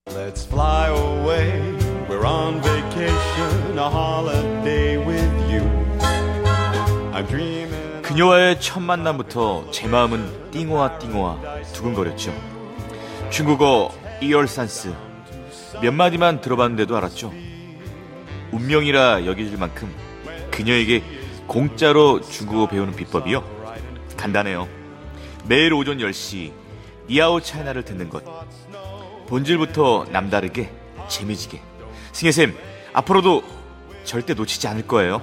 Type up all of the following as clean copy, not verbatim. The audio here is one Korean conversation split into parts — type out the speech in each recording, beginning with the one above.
Let's fly away. We're on vacation, a holiday with you. I'm dreaming. 그녀와의 첫 만남부터 제 마음은 띵호아 두근거렸죠. 중국어 이얼산스 몇 마디만 들어봤는데도 알았죠. 운명이라 여겨질 만큼 그녀에게 공짜로 중국어 배우는 비법이요. 간단해요. 매일 오전 10시 니아오 차이나를 듣는 것. 본질부터 남다르게 재미지게. 승혜쌤, 앞으로도 절대 놓치지 않을 거예요.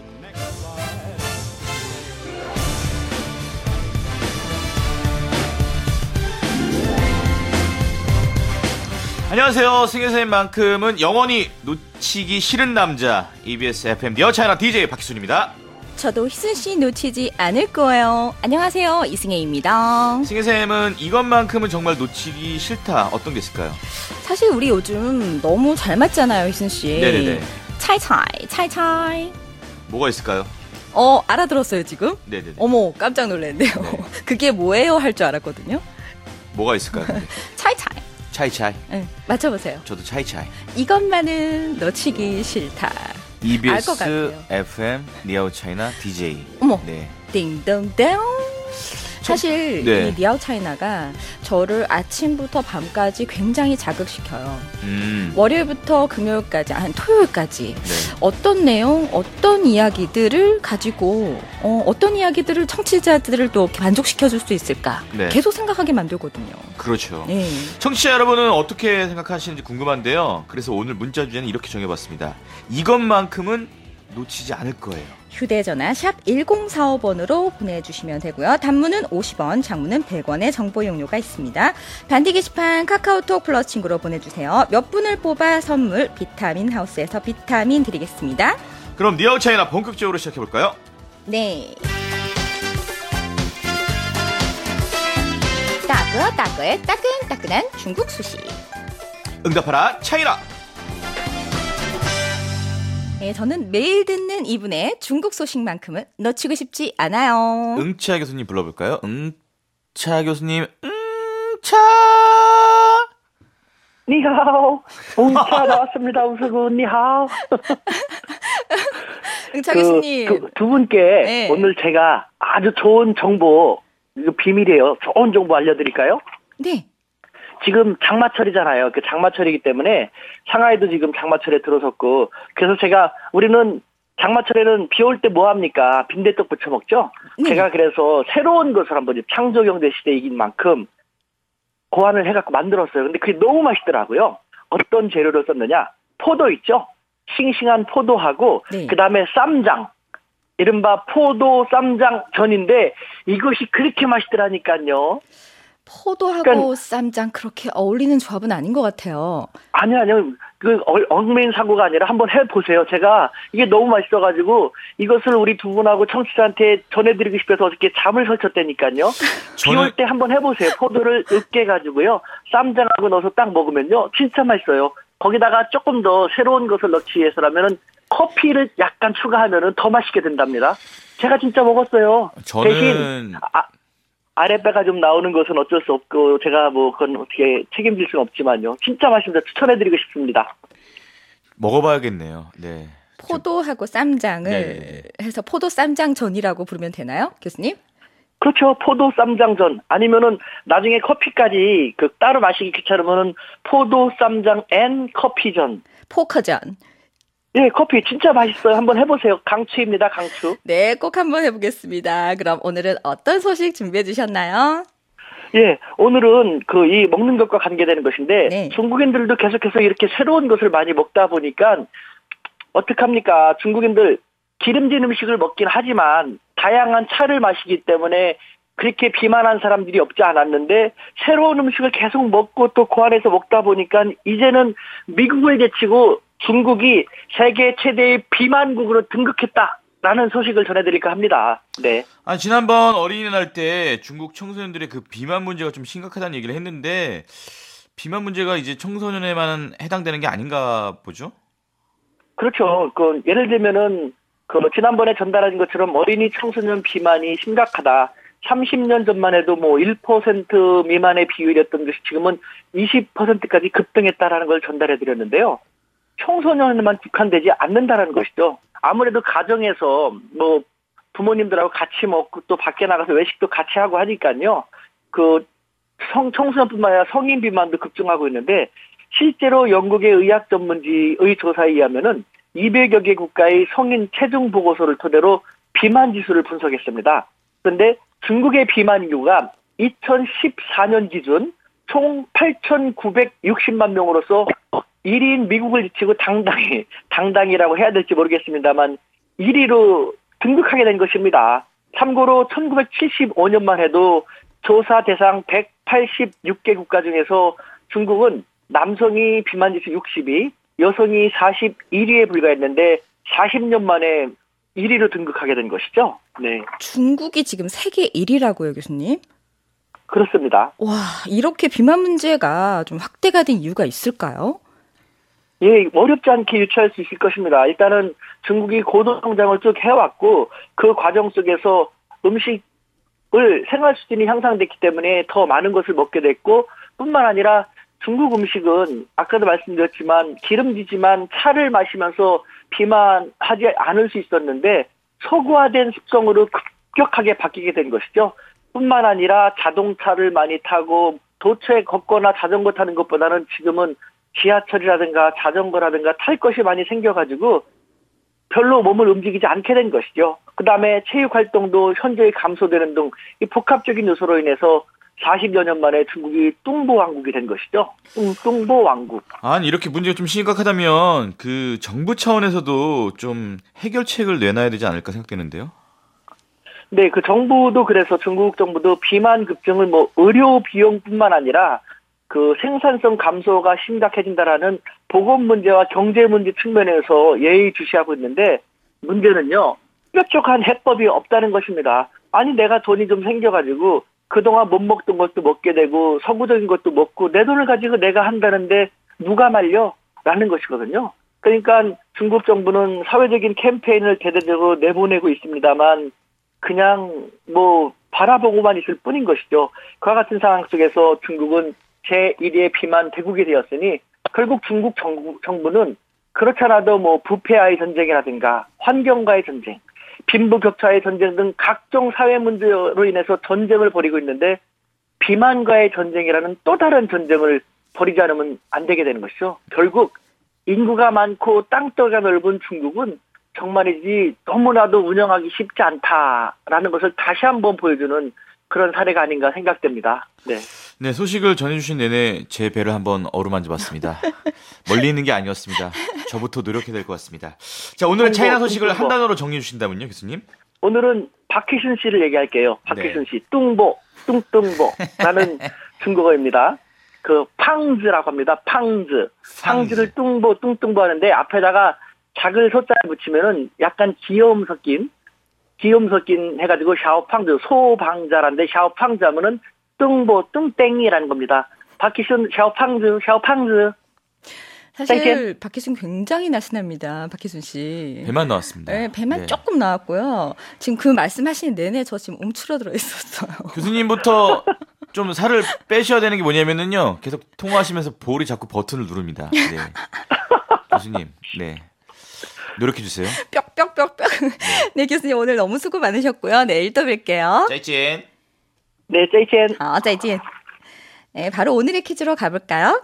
안녕하세요. 승혜쌤만큼은 영원히 놓치기 싫은 남자 EBS FM 니아오 차이나 DJ 박희순입니다. 저도 희순씨 놓치지 않을 거예요. 안녕하세요. 이승혜입니다. 승혜쌤은 이것만큼은 정말 놓치기 싫다. 어떤 게 있을까요? 사실 우리 요즘 너무 잘 맞잖아요, 희순씨. 네네네. 차이차이. 뭐가 있을까요? 알아들었어요, 지금? 네네네. 어머, 깜짝 놀랐네요. 네. 그게 뭐예요? 할 줄 알았거든요. 뭐가 있을까요? 차이차이. 네, 맞춰보세요. 저도 차이차이. 이것만은 놓치기 싫다. 알 것 EBS 같아요. FM 니아오 차이나 DJ. 어머. 네. 띵동댕. 사실 네. 이 니아오 차이나가 저를 아침부터 밤까지 굉장히 자극시켜요. 월요일부터 금요일까지, 토요일까지 네. 어떤 내용, 어떤 이야기들을 가지고 어떤 이야기들을 청취자들을 또 만족시켜줄 수 있을까 네. 계속 생각하게 만들거든요. 그렇죠. 네. 청취자 여러분은 어떻게 생각하시는지 궁금한데요. 그래서 오늘 문자 주제는 이렇게 정해봤습니다. 이것만큼은 놓치지 않을 거예요. 휴대전화 샵 1045번으로 보내주시면 되고요. 단문은 50원, 장문은 100원의 정보 용료가 있습니다. 단디 게시판 카카오톡 플러스 친구로 보내주세요. 몇 분을 뽑아 선물 비타민 하우스에서 비타민 드리겠습니다. 그럼 니아오 차이나 본격적으로 시작해볼까요? 네. 따끈따끈한 중국 소식. 응답하라 차이나. 네, 저는 매일 듣는 이분의 중국 소식만큼은 놓치고 싶지 않아요. 응차 교수님 불러볼까요? 응차 교수님. 응차. 니하오. 응차 나왔습니다. 우수군 니하오. 응차 교수님. 두 분께 네. 오늘 제가 아주 좋은 정보, 이거 비밀이에요. 좋은 정보 알려드릴까요? 네. 지금 장마철이잖아요. 그 장마철이기 때문에 상하이도 지금 장마철에 들어섰고, 그래서 우리는 장마철에는 비 올 때 뭐 합니까? 빈대떡 부쳐 먹죠? 네. 제가 그래서 새로운 것을 한번 창조경제 시대이긴 만큼 고안을 해갖고 만들었어요. 근데 그게 너무 맛있더라고요. 어떤 재료를 썼느냐? 포도 있죠? 싱싱한 포도하고, 네. 그 다음에 쌈장. 이른바 포도 쌈장 전인데 이것이 그렇게 맛있더라니까요. 포도하고 그러니까, 쌈장 그렇게 어울리는 조합은 아닌 것 같아요. 아니요. 그 얽매인 사고가 아니라 한번 해보세요. 제가 이게 너무 맛있어가지고 이것을 우리 두 분하고 청취자한테 전해드리고 싶어서 어저께 잠을 설쳤다니까요. 비 올 때 한번 해보세요. 포도를 으깨가지고요. 쌈장하고 넣어서 딱 먹으면요. 진짜 맛있어요. 거기다가 조금 더 새로운 것을 넣기 위해서라면은 커피를 약간 추가하면은 더 맛있게 된답니다. 제가 진짜 먹었어요. 저는 대신 아랫배가 좀 나오는 것은 어쩔 수 없고 제가 그건 어떻게 책임질 수는 없지만요. 진짜 맛있습니다. 추천해드리고 싶습니다. 먹어봐야겠네요. 네. 포도하고 쌈장을 네. 해서 포도 쌈장전이라고 부르면 되나요, 교수님? 그렇죠. 포도 쌈장전 아니면은 나중에 커피까지 따로 마시기 귀찮으면은 포도 쌈장 앤 커피전. 포커전. 예, 커피 진짜 맛있어요. 한번 해보세요. 강추입니다. 강추. 네, 꼭 한번 해보겠습니다. 그럼 오늘은 어떤 소식 준비해 주셨나요? 예, 오늘은 이 먹는 것과 관계되는 것인데 네. 중국인들도 계속해서 이렇게 새로운 것을 많이 먹다 보니까 어떡합니까? 중국인들 기름진 음식을 먹긴 하지만 다양한 차를 마시기 때문에 그렇게 비만한 사람들이 없지 않았는데 새로운 음식을 계속 먹고 또 그 안에서 먹다 보니까 이제는 미국을 제치고 중국이 세계 최대의 비만국으로 등극했다라는 소식을 전해드릴까 합니다. 네. 지난번 어린이날 때 중국 청소년들의 그 비만 문제가 좀 심각하다는 얘기를 했는데 비만 문제가 이제 청소년에만 해당되는 게 아닌가 보죠? 그렇죠. 예를 들면은 지난번에 전달한 것처럼 어린이 청소년 비만이 심각하다. 30년 전만 해도 뭐 1% 미만의 비율이었던 것이 지금은 20%까지 급등했다라는 걸 전달해 드렸는데요. 청소년에만 국한되지 않는다라는 것이죠. 아무래도 가정에서 뭐 부모님들하고 같이 먹고 또 밖에 나가서 외식도 같이 하고 하니까요. 그 청소년뿐만 아니라 성인 비만도 급증하고 있는데 실제로 영국의 의학 전문지의 조사에 의하면은 200여 개 국가의 성인 체중 보고서를 토대로 비만 지수를 분석했습니다. 그런데 중국의 비만 인구가 2014년 기준 총 8,960만 명으로서 1위인 미국을 제치고 당당이라고 해야 될지 모르겠습니다만 1위로 등극하게 된 것입니다. 참고로 1975년만 해도 조사 대상 186개 국가 중에서 중국은 남성이 비만지수 62, 여성이 41위에 불과했는데 40년 만에 1위로 등극하게 된 것이죠. 네. 중국이 지금 세계 1위라고요, 교수님? 그렇습니다. 와, 이렇게 비만 문제가 좀 확대가 된 이유가 있을까요? 예, 어렵지 않게 유추할 수 있을 것입니다. 일단은 중국이 고도성장을 쭉 해왔고 그 과정 속에서 음식을 생활 수준이 향상됐기 때문에 더 많은 것을 먹게 됐고 뿐만 아니라 중국 음식은 아까도 말씀드렸지만 기름지지만 차를 마시면서 비만하지 않을 수 있었는데 서구화된 습성으로 급격하게 바뀌게 된 것이죠. 뿐만 아니라 자동차를 많이 타고 도처에 걷거나 자전거 타는 것보다는 지금은 지하철이라든가 자전거라든가 탈 것이 많이 생겨가지고 별로 몸을 움직이지 않게 된 것이죠. 그 다음에 체육활동도 현저히 감소되는 등 이 복합적인 요소로 인해서 40여 년 만에 중국이 뚱보왕국이 된 것이죠. 뚱보왕국. 아니 이렇게 문제가 좀 심각하다면 그 정부 차원에서도 좀 해결책을 내놔야 되지 않을까 생각되는데요. 네, 그 정부도 그래서 중국 정부도 비만 급증을 뭐 의료 비용뿐만 아니라 그 생산성 감소가 심각해진다라는 보건 문제와 경제 문제 측면에서 예의주시하고 있는데 문제는요. 뾰족한 해법이 없다는 것입니다. 아니 내가 돈이 좀 생겨가지고 그동안 못 먹던 것도 먹게 되고 서구적인 것도 먹고 내 돈을 가지고 내가 한다는데 누가 말려? 라는 것이거든요. 그러니까 중국 정부는 사회적인 캠페인을 대대적으로 내보내고 있습니다만 그냥 뭐 바라보고만 있을 뿐인 것이죠. 그와 같은 상황 속에서 중국은 제1위의 비만 대국이 되었으니 결국 중국 정부는 그렇잖아도 뭐 부패와의 전쟁이라든가 환경과의 전쟁, 빈부격차의 전쟁 등 각종 사회 문제로 인해서 전쟁을 벌이고 있는데 비만과의 전쟁이라는 또 다른 전쟁을 벌이지 않으면 안 되게 되는 것이죠. 결국 인구가 많고 땅덩이가 넓은 중국은 정말이지 너무나도 운영하기 쉽지 않다라는 것을 다시 한번 보여주는 그런 사례가 아닌가 생각됩니다. 네. 네, 소식을 전해주신 내내 제 배를 한번 어루만져봤습니다. 멀리 있는 게 아니었습니다. 저부터 노력해야 될 것 같습니다. 자, 오늘은 차이나 소식을 한 단어로 정리해 주신다면요, 교수님? 오늘은 박희순 씨를 얘기할게요. 박희순 네. 씨, 뚱보라는 중국어입니다. 그 팡즈라고 합니다. 팡즈. 팡즈를 뚱뚱보 하는데 앞에다가 작을 소자를 붙이면은 약간 귀여움 섞인 해가지고 샤오팡즈, 소방자란데 샤오팡즈 하면은 뚱땡이라는 겁니다. 박희순, 샤오팡즈. 사실 박희순 굉장히 날씬합니다. 박희순 씨. 배만 나왔습니다. 네, 배만 네. 조금 나왔고요. 지금 그 말씀하시는 내내 저 지금 움츠러들어 있었어요. 교수님부터 좀 살을 빼셔야 되는 게 뭐냐면은요. 계속 통화하시면서 볼이 자꾸 버튼을 누릅니다. 네. 교수님, 네. 노력해주세요. 뾱뾱뾱뾱. 네, 교수님 오늘 너무 수고 많으셨고요. 내일 또 뵐게요. 짜이찐. 네, 짜이첸. 짜이찐. 네, 바로 오늘의 퀴즈로 가볼까요?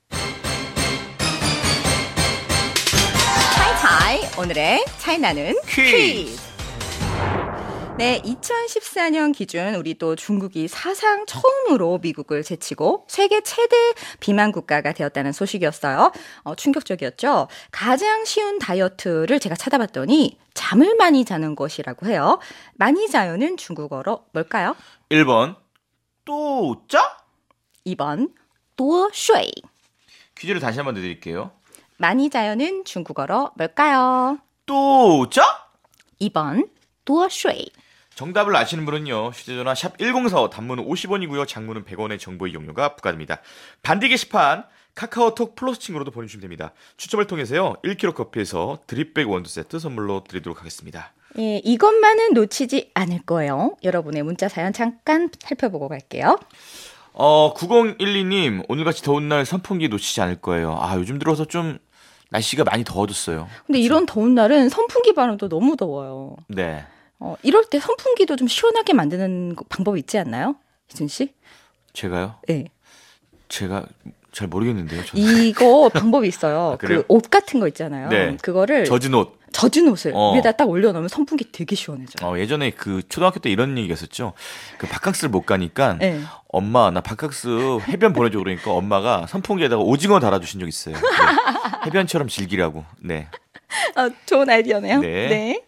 차이 오늘의 차이나는 퀴즈. 네, 2014년 기준 우리 또 중국이 사상 처음으로 미국을 제치고 세계 최대 비만 국가가 되었다는 소식이었어요. 충격적이었죠. 가장 쉬운 다이어트를 제가 찾아봤더니 잠을 많이 자는 것이라고 해요. 많이 자요는 중국어로 뭘까요? 1번 또 짜? 2번 多睡. 퀴즈를 다시 한번 내드릴게요. 많이 자요는 중국어로 뭘까요? 또 짜? 2번 多睡. 정답을 아시는 분은요. 휴대전화 샵 1045 단문은 50원이고요. 장문은 100원의 정보 이용료가 부과됩니다. 반디 게시판 카카오톡 플러스 친구로도 보내주시면 됩니다. 추첨을 통해서요. 1kg 커피에서 드립백 원두 세트 선물로 드리도록 하겠습니다. 예, 이것만은 놓치지 않을 거예요. 여러분의 문자 사연 잠깐 살펴보고 갈게요. 9012님, 오늘같이 더운 날 선풍기 놓치지 않을 거예요. 아, 요즘 들어서 좀 날씨가 많이 더워졌어요. 근데 이런 더운 날은 선풍기 바람도 너무 더워요. 네. 이럴 때 선풍기도 좀 시원하게 만드는 방법이 있지 않나요? 희준 씨? 제가요? 네. 제가 잘 모르겠는데요. 저는. 이거 방법이 있어요. 아, 그래요? 그 옷 같은 거 있잖아요. 네. 그거를 젖은 옷. 젖은 옷을 위에다 딱 올려놓으면 선풍기 되게 시원해져요. 예전에 그 초등학교 때 이런 얘기가 있었죠. 그 바캉스를 못 가니까 네. 엄마 나 바캉스 해변 보내줘 그러니까 엄마가 선풍기에다가 오징어 달아주신 적 있어요. 네. 해변처럼 즐기라고. 네. 좋은 아이디어네요. 네.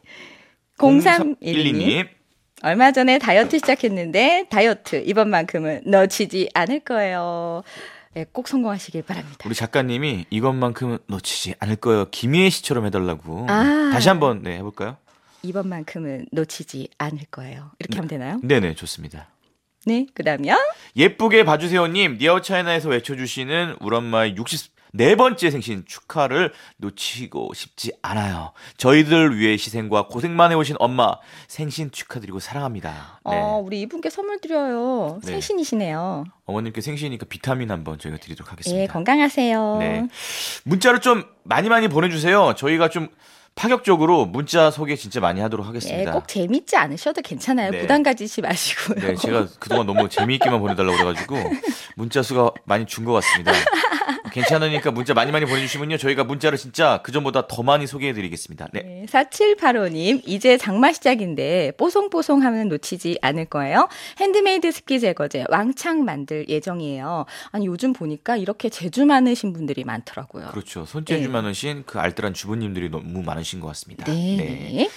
0312님. 얼마 전에 다이어트 시작했는데 다이어트 이번만큼은 놓치지 않을 거예요. 네, 꼭 성공하시길 바랍니다. 우리 작가님이 이것만큼은 놓치지 않을 거예요. 김희애 씨처럼 해달라고. 아. 다시 한번 네, 해볼까요? 이번만큼은 놓치지 않을 거예요. 이렇게 하면 되나요? 네네 좋습니다. 네, 그다음요. 예쁘게 봐주세요님 니아웃차이나에서 외쳐주시는 우리 엄마의 64번째 생신 축하를 놓치고 싶지 않아요. 저희들 위해 희생과 고생만 해오신 엄마 생신 축하드리고 사랑합니다. 네. 우리 이분께 선물 드려요. 네. 생신이시네요. 어머님께 생신이니까 비타민 한번 저희가 드리도록 하겠습니다. 네, 건강하세요. 네. 문자를 좀 많이 보내주세요. 저희가 좀 파격적으로 문자 소개 진짜 많이 하도록 하겠습니다. 네, 꼭 재밌지 않으셔도 괜찮아요. 네. 부담 가지지 마시고요. 네, 제가 그동안 너무 재미있게만 보내달라고 그래가지고 문자 수가 많이 준 것 같습니다. 괜찮으니까 문자 많이 보내주시면요. 저희가 문자를 진짜 그전보다 더 많이 소개해드리겠습니다. 네. 네, 4785님, 이제 장마 시작인데 뽀송뽀송하면 놓치지 않을 거예요. 핸드메이드 습기 제거제 왕창 만들 예정이에요. 아니 요즘 보니까 이렇게 재주 많으신 분들이 많더라고요. 그렇죠. 손재주 네. 많으신 그 알뜰한 주부님들이 너무 많으신 것 같습니다. 네.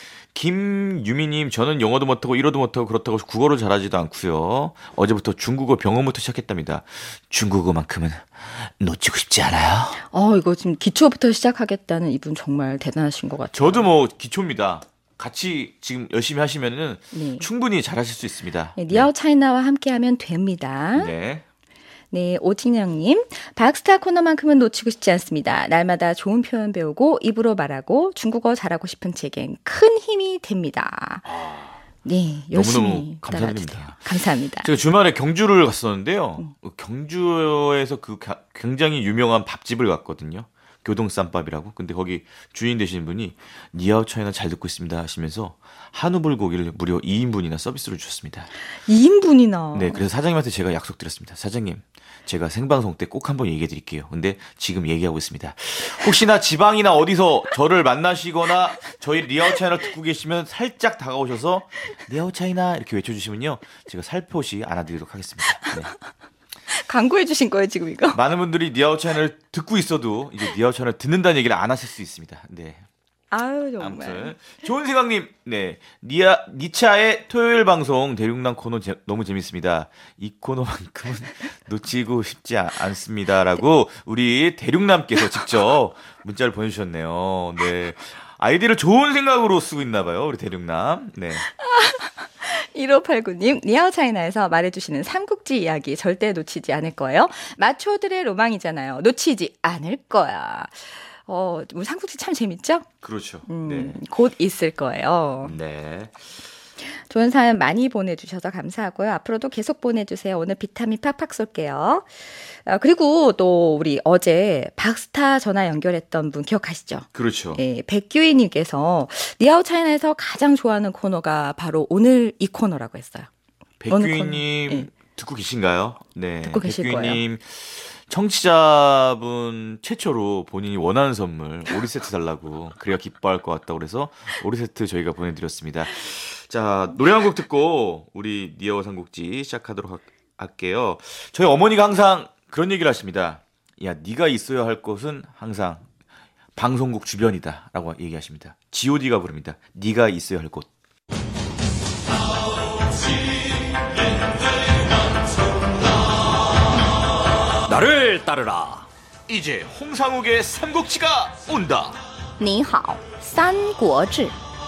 김유미님, 저는 영어도 못하고 일어도 못하고 그렇다고 국어를 잘하지도 않고요. 어제부터 중국어 병원부터 시작했답니다. 중국어만큼은 놓치고 싶지 않아요. 이거 지금 기초부터 시작하겠다는 이분 정말 대단하신 것 같아요. 저도 뭐 기초입니다. 같이 지금 열심히 하시면은 네. 충분히 잘하실 수 있습니다. 네, 니아웃 차이나와 함께하면 됩니다. 네. 네, 오진영님. 박스타 코너만큼은 놓치고 싶지 않습니다. 날마다 좋은 표현 배우고 입으로 말하고 중국어 잘하고 싶은 제겐 큰 힘이 됩니다. 네, 열심히 너무너무 감사드립니다. 따라주세요. 감사합니다. 제가 주말에 경주를 갔었는데요. 경주에서 그 굉장히 유명한 밥집을 갔거든요. 교동쌈밥이라고. 근데 거기 주인 되시는 분이 니아웃 차이나 잘 듣고 있습니다 하시면서 한우 불고기를 무려 2인분이나 서비스로 주셨습니다. 2인분이나. 네, 그래서 사장님한테 제가 약속드렸습니다. 사장님, 제가 생방송 때 꼭 한번 얘기해 드릴게요. 근데 지금 얘기하고 있습니다. 혹시나 지방이나 어디서 저를 만나시거나 저희 니아웃 차이나 듣고 계시면 살짝 다가오셔서 니아웃 차이나 이렇게 외쳐주시면요. 제가 살포시 안아드리도록 하겠습니다. 네. 광고해 주신 거예요, 지금 이거? 많은 분들이 니아웃 차이나를 듣고 있어도 이제 니아웃 차이나를 듣는다는 얘기를 안 하실 수 있습니다. 네. 아유, 정말. 아무튼 좋은 생각님, 네 니차의 토요일 방송 대륙남 코너 너무 재밌습니다. 이 코너만큼은 놓치고 싶지 않습니다라고 우리 대륙남께서 직접 문자를 보내주셨네요. 네, 아이디를 좋은 생각으로 쓰고 있나봐요, 우리 대륙남. 네. 1589님, 니아웃 차이나에서 말해주시는 삼국지 이야기 절대 놓치지 않을 거예요. 마초들의 로망이잖아요. 놓치지 않을 거야. 우리 삼국지 참 재밌죠? 그렇죠. 네. 곧 있을 거예요. 네. 좋은 사연 많이 보내주셔서 감사하고요. 앞으로도 계속 보내주세요. 오늘 비타민 팍팍 쏠게요. 그리고 또 우리 어제 박스타 전화 연결했던 분 기억하시죠? 그렇죠. 예, 백규희님께서 니아웃 차이나에서 가장 좋아하는 코너가 바로 오늘 이 코너라고 했어요. 백규희님 네. 듣고 계신가요? 네. 듣고 계실 백규희님 청취자분 최초로 본인이 원하는 선물 오리 세트 달라고 그래야 기뻐할 것 같다고 그래서 오리 세트 저희가 보내드렸습니다. 자, 노래 한 곡 듣고 우리 니아웃 삼국지 시작하도록 할게요. 저희 어머니가 항상 그런 얘기를 하십니다. 야, 네가 있어야 할 곳은 항상 방송국 주변이다 라고 얘기하십니다. G.O.D가 부릅니다. 네가 있어야 할 곳. 나를 따르라. 이제 홍상욱의 삼국지가 온다. 你好,三国志.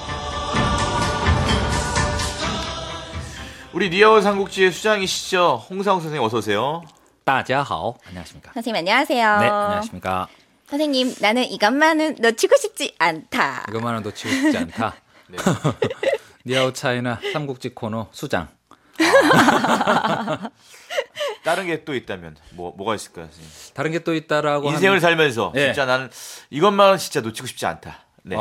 우리 니아웃 삼국지의 수장이시죠. 홍상욱 선생님 어서 오세요. 大家好. 안녕하십니까? 선생님 안녕하세요. 네, 안녕하십니까? 선생님, 나는 이것만은 놓치고 싶지 않다. 이것만은 놓치고 싶지 않다. 네. 니아오 차이나 삼국지 코너 수장. 다른 게 또 있다면 뭐가 있을까요? 선생님? 다른 게 또 있다라고 인생을 살면서 네. 진짜 나는 이것만은 진짜 놓치고 싶지 않다. 네.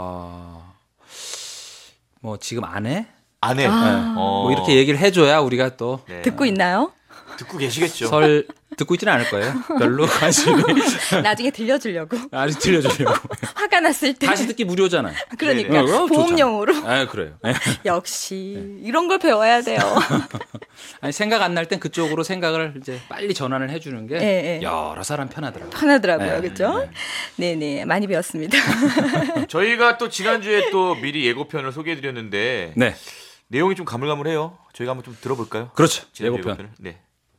뭐 지금 안 해? 안 해. 뭐 이렇게 얘기를 해줘야 우리가 또 네. 듣고 있나요? 듣고 계시겠죠. 설 듣고 있지는 않을 거예요. 별로 관심이 나중에 들려주려고. 아직 들려주려고. 화가 났을 때. 다시 듣기 무료잖아요. 그러니까 네네. 보험용으로. 아 그래요. 역시 이런 걸 배워야 돼요. 아니 생각 안 날 땐 그쪽으로 생각을 이제 빨리 전환을 해주는 게 네. 여러 사람 편하더라고요. 편하더라고요, 네. 그렇죠? 네네, 많이 배웠습니다. 저희가 또 지난주에 또 미리 예고편을 소개해드렸는데 네, 내용이 좀 가물가물해요. 저희가 한번 좀 들어볼까요? 그렇죠. 지난주 예고편. 예고편을? 네.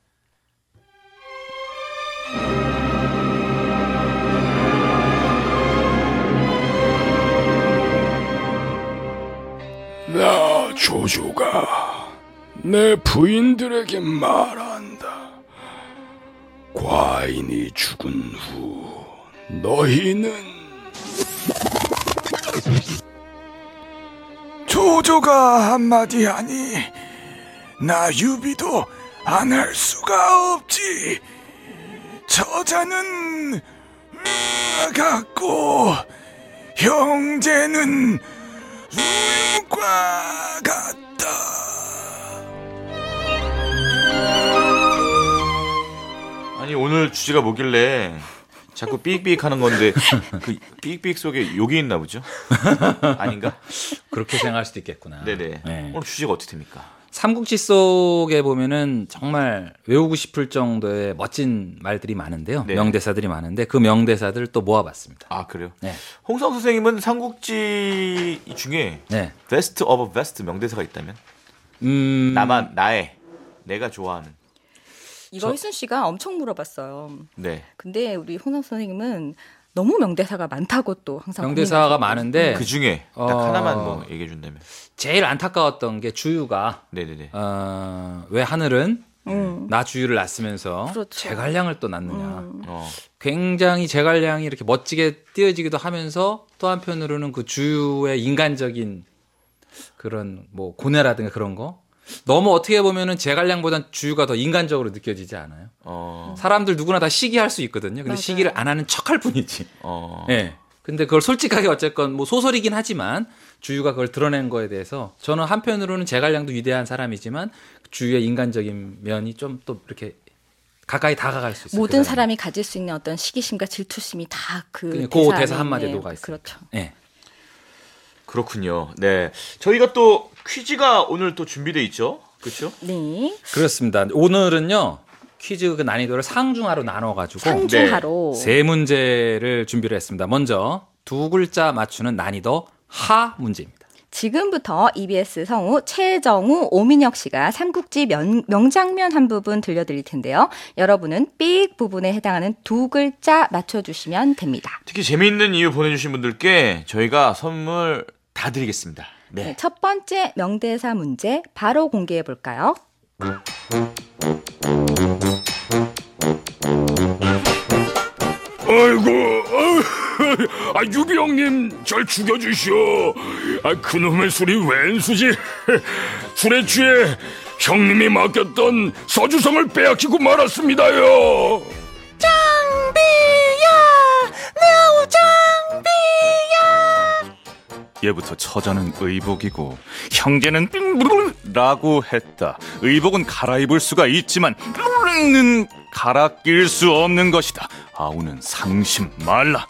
나 조조가 내 부인들에게 말한다. 과인이 죽은 후 너희는 조조가 한마디 하니 나 유비도 안 할 수가 없지. 처자는 같고 형제는 우유과 같다. 아니 오늘 주제가 뭐길래 자꾸 삑삑 하는 건데 그 삑삑 속에 욕이 있나 보죠? 아닌가? 그렇게 생각할 수도 있겠구나. 네네. 네. 오늘 주제가 어떻게 됩니까? 삼국지 속에 보면은 정말 외우고 싶을 정도의 멋진 말들이 많은데요. 네. 명대사들이 많은데 그 명대사들을 또 모아봤습니다. 아 그래요? 네. 홍성 선생님은 삼국지 중에 네. 베스트 오브 베스트 명대사가 있다면 나의 내가 좋아하는 이거 휘순 씨가 엄청 물어봤어요. 네. 근데 우리 홍삼 선생님은 너무 명대사가 많다고 또 항상 명대사가 고민하시고. 많은데 그 중에 딱 하나만 뭐 얘기해 준다면 제일 안타까웠던 게 주유가 네네네. 왜 하늘은 나 주유를 낳으면서 그렇죠. 제갈량을 또 낳느냐. 어. 굉장히 제갈량이 이렇게 멋지게 띄어지기도 하면서 또 한편으로는 그 주유의 인간적인 그런 뭐 고뇌라든가 그런 거 너무 어떻게 보면은 제갈량보단 주유가 더 인간적으로 느껴지지 않아요? 사람들 누구나 다 시기할 수 있거든요. 근데 맞아요. 시기를 안 하는 척할 뿐이지. 어. 예. 근데 그걸 솔직하게 어쨌건 뭐 소설이긴 하지만 주유가 그걸 드러낸 거에 대해서 저는 한편으로는 제갈량도 위대한 사람이지만 주유의 인간적인 면이 좀 또 이렇게 가까이 다가갈 수 있어요. 모든 그 사람이 가질 수 있는 어떤 시기심과 질투심이 다 그 그 대사 한마디에 안에 녹아 있어요. 그렇죠. 예. 그렇군요. 네. 저희가 또 퀴즈가 오늘 또 준비돼 있죠. 그렇죠? 네. 그렇습니다. 오늘은요. 퀴즈 그 난이도를 상중하로 나눠 가지고 상중하로 세 문제를 준비를 했습니다. 먼저 두 글자 맞추는 난이도 하 문제입니다. 지금부터 EBS 성우 최정우, 오민혁 씨가 삼국지 명장면 한 부분 들려드릴 텐데요. 여러분은 삑 부분에 해당하는 두 글자 맞춰주시면 됩니다. 특히 재미있는 이유 보내주신 분들께 저희가 선물 다 드리겠습니다. 네. 네, 첫 번째 명대사 문제 바로 공개해 볼까요? 아이고, 유비 형님 절 죽여주시오. 그놈의 술이 웬수지? 술에 취해 형님이 맡겼던 서주성을 빼앗기고 말았습니다요. 예부터 처자는 의복이고 형제는 라고 했다. 의복은 갈아입을 수가 있지만 는 갈아 낄 수 없는 것이다. 아우는 상심 말라.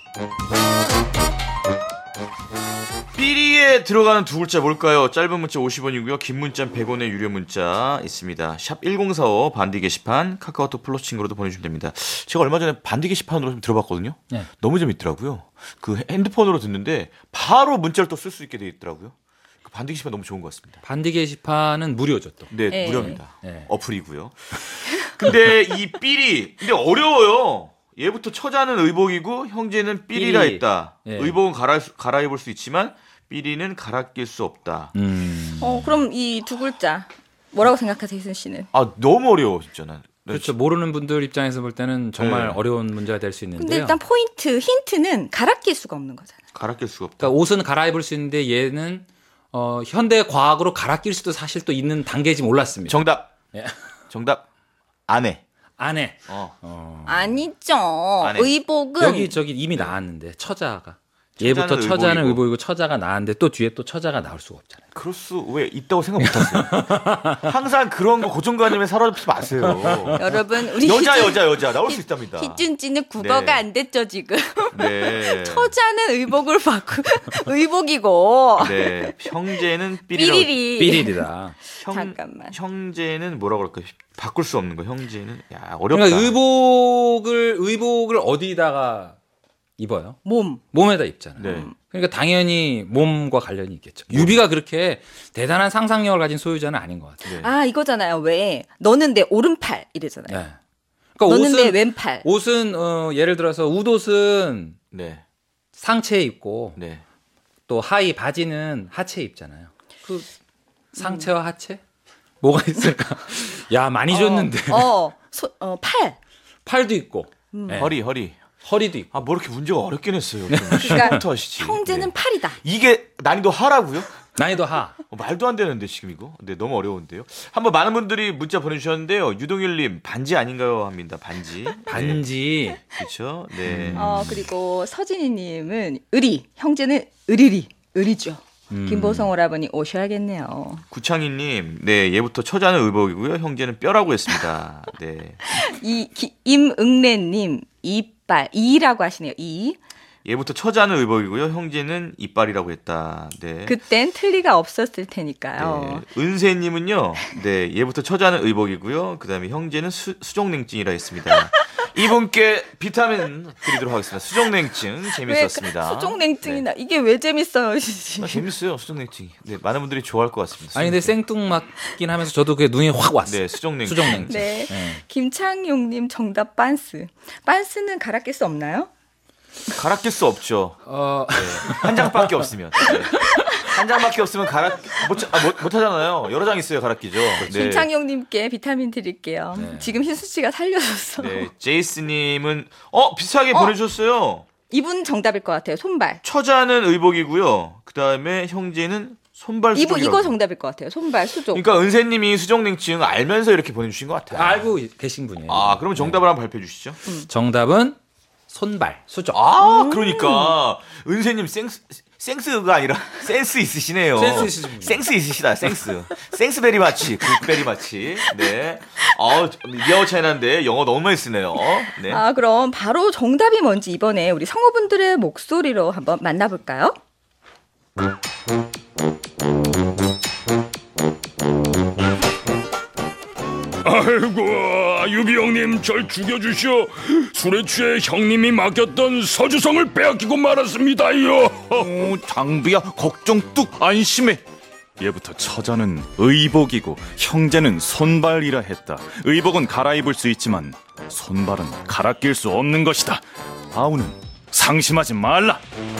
삐리에 들어가는 두 글자 뭘까요? 짧은 문자 50원이고요. 긴 문자 100원의 유료 문자 있습니다. 샵 1045 반디 게시판 카카오톡 플러스 친구로도 보내주시면 됩니다. 제가 얼마 전에 반디 게시판으로 좀 들어봤거든요. 네. 너무 재밌더라고요. 그 핸드폰으로 듣는데 바로 문자를 또 쓸 수 있게 돼 있더라고요. 그 반디 게시판 너무 좋은 것 같습니다. 반디 게시판은 무료죠 또. 네, 네. 무료입니다. 네. 어플이고요. 근데 이 삐리 근데 어려워요. 얘부터 처자는 의복이고 형제는 삐리라 삐리. 했다. 예. 의복은 갈아입을 수 있지만 삐리는 갈아 낄 수 없다. 그럼 이 두 글자 뭐라고 생각하세요, 희순 씨는? 아 너무 어려워 진짜 난. 그렇죠. 모르는 분들 입장에서 볼 때는 정말 네. 어려운 문제가 될 수 있는데요. 근데 일단 포인트, 힌트는 갈아 낄 수가 없는 거잖아요. 갈아 낄 수가 없다. 그러니까 옷은 갈아입을 수 있는데 얘는 현대 과학으로 갈아 낄 수도 사실 또 있는 단계인지 몰랐습니다. 정답. 예. 정답. 안에. 안에 아니죠. 안에. 의복은 여기 저기 이미 나왔는데 처자가 얘부터 처자는 의복이고 처자가 나왔는데 또 뒤에 또 처자가 나올 수가 없잖아요. 그럴 수 왜 있다고 생각 못하세요? 항상 그런 거 고정관념에 사로잡지 마세요. 여러분 우리 여자 나올 수 있답니다. 희준지는 국어가 네. 안 됐죠 지금. 네. 처자는 의복을 바꾸 의복이고. 네. 형제는 삐리리. 삐리리다. 잠깐만. 형제는 뭐라 그럴까요? 바꿀 수 없는 거. 형제는 야 어렵다. 그러니까 의복을 어디다가 입어요? 몸에다 입잖아요. 네. 그러니까 당연히 몸과 관련이 있겠죠. 유비가 그렇게 대단한 상상력을 가진 소유자는 아닌 것 같아요. 네. 아 이거잖아요. 왜 너는 내 오른팔 이러잖아요. 네. 그러니까 너는 내 왼팔. 옷은 예를 들어서 웃옷은 네. 상체에 입고 네. 또 하의 바지는 하체에 입잖아요. 그 상체와 하체 뭐가 있을까? 야 많이 줬는데 팔. 팔도 있고 네. 허리도 있고. 아, 뭐 이렇게 문제가 어렵긴 했어요. 그러니까 하시지. 형제는 네. 팔이다. 이게 난이도 하라고요? 난이도 하. 말도 안 되는데 지금 이거. 네, 너무 어려운데요. 한번 많은 분들이 문자 보내주셨는데요. 유동일님 반지 아닌가요? 합니다. 반지. 반지. 네. 그렇죠. 네. 그리고 서진이님은 형제는 의리죠. 김보성 오라버니 오셔야겠네요. 구창희님, 네 얘부터 처자는 의복이고요. 형제는 뼈라고 했습니다. 네. 임응래님 이빨 이라고 하시네요. 이. 얘부터 처자는 의복이고요. 형제는 이빨이라고 했다. 네. 그땐 틀리가 없었을 테니까요. 네. 은세님은요. 네, 얘부터 처자는 의복이고요. 그다음에 형제는 수족냉증이라 했습니다. 이분께 비타민 드리도록 하겠습니다. 수족냉증 재밌었습니다. 수족냉증이나 네. 이게 왜 재밌어요? 재밌어요. 수족냉증이. 네, 많은 분들이 좋아할 것 같습니다. 아니 근데 생뚱맞긴 하면서 저도 그게 눈에 확 왔어요. 네, 수족냉증. 네. 김창용님 정답 빤스. 빤스는 갈아 낄 수 없나요? 갈아 낄 수 없죠. 네, 한 장밖에 없으면. 네. 한 장밖에 없으면 못 하잖아요. 여러 장 있어야 갈아 끼죠. 네. 김창용님께 비타민 드릴게요. 네. 지금 희수 씨가 살려줬어. 네, 제이스님은 비슷하게 보내주셨어요. 이분 정답일 것 같아요. 손발. 처자는 의복이고요. 그 다음에 형제는 손발 수족이라고. 이거 정답일 것 같아요. 손발 수족. 그러니까 은세님이 수족냉증 알면서 이렇게 보내주신 것 같아요. 알고 계신 분이에요. 그러면 정답을 한번 발표해 주시죠. 정답은 손발 수족. 그러니까 은세님 센스가 아니라 센스 있으시네요. 센스 있으시다. 센스 베리 마치, 굿베리 마치. 네. 미아오 차이나인데 영어 너무 많이 쓰네요. 네. 그럼 바로 정답이 뭔지 이번에 우리 성우분들의 목소리로 한번 만나볼까요? 아이고, 유비 형님 절 죽여주시오. 술에 취해 형님이 맡겼던 서주성을 빼앗기고 말았습니다요. 장비야 걱정 뚝 안심해. 얘부터 처자는 의복이고 형제는 손발이라 했다. 의복은 갈아입을 수 있지만 손발은 갈아 낄 수 없는 것이다. 아우는 상심하지 말라.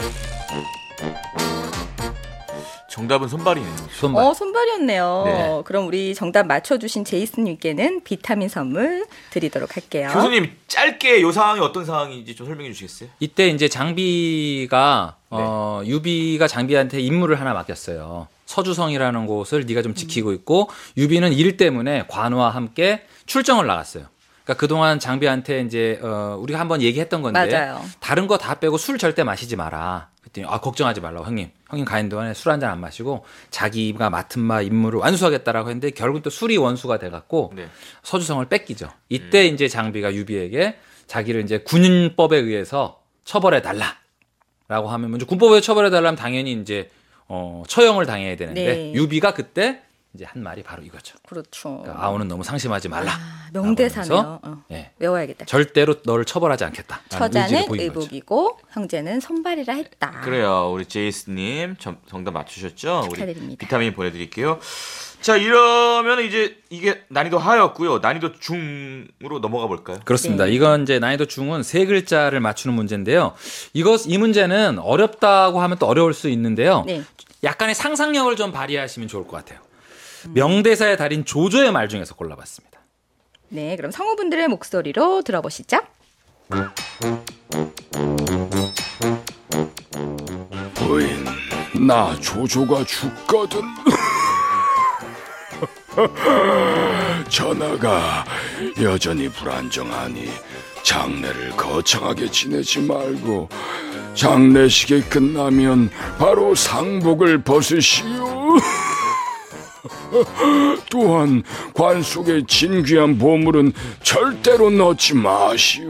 정답은 손발이네요. 손발이었네요. 네. 그럼 우리 정답 맞춰주신 제이슨님께는 비타민 선물 드리도록 할게요. 교수님 짧게 이 상황이 어떤 상황인지 좀 설명해 주시겠어요? 이때 이제 장비가 유비가 장비한테 임무를 하나 맡겼어요. 서주성이라는 곳을 네가 좀 지키고 있고 유비는 일 때문에 관우와 함께 출정을 나갔어요. 그러니까 그동안 장비한테 이제 우리가 한번 얘기했던 건데 맞아요. 다른 거 다 빼고 술 절대 마시지 마라. 그랬더니 걱정하지 말라고 형님 가는 동안에 술 한 잔 안 마시고 자기가 맡은 바 임무를 완수하겠다라고 했는데 결국 또 술이 원수가 돼갖고 네. 서주성을 뺏기죠. 이때 이제 장비가 유비에게 자기를 이제 군법에 의해서 처벌해 달라라고 하면 먼저 군법에 처벌해 달라면 당연히 이제 처형을 당해야 되는데 네. 유비가 그때 이제 한 말이 바로 이거죠. 그렇죠. 그러니까 아우는 너무 상심하지 말라. 명대사네요. 네. 외워야겠다. 절대로 너를 처벌하지 않겠다. 처자는 의복이고 형제는 손발이라 했다. 그래요. 우리 제이스님 정답 맞추셨죠? 축하드립니다. 우리 비타민 보내드릴게요. 자, 이러면 이제 이게 난이도 하였고요. 난이도 중으로 넘어가 볼까요? 그렇습니다. 이건 이제 난이도 중은 세 글자를 맞추는 문제인데요. 이 문제는 어렵다고 하면 또 어려울 수 있는데요. 네. 약간의 상상력을 좀 발휘하시면 좋을 것 같아요. 명대사의 달인 조조의 말 중에서 골라봤습니다. 네, 그럼 성우분들의 목소리로 들어보시죠. 부인, 나 조조가 죽거든. 전하가 여전히 불안정하니 장례를 거창하게 지내지 말고 장례식이 끝나면 바로 상복을 벗으시오. 또한 관 속에 진귀한 보물은 절대로 넣지 마시오.